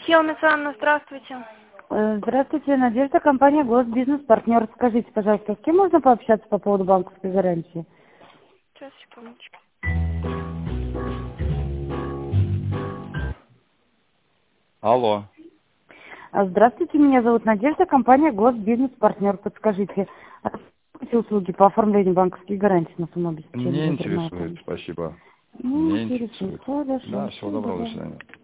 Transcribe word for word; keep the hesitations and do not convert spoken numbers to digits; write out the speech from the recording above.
Хелми Санна, здравствуйте. Э, Здравствуйте, Надежда, компания Госбизнес-партнер. Скажите, пожалуйста, с кем можно пообщаться по поводу банковской гарантии? Сейчас, секундочку. Алло. А, Здравствуйте, меня зовут Надежда, компания Госбизнес-партнер. Подскажите, а какие услуги по оформлению банковских гарантий на сумму обеспечения? Не ядерного интересует, атома? спасибо. Не Не интересует. интересует. Хорошо. Да, всего доброго, до Доброго. свидания.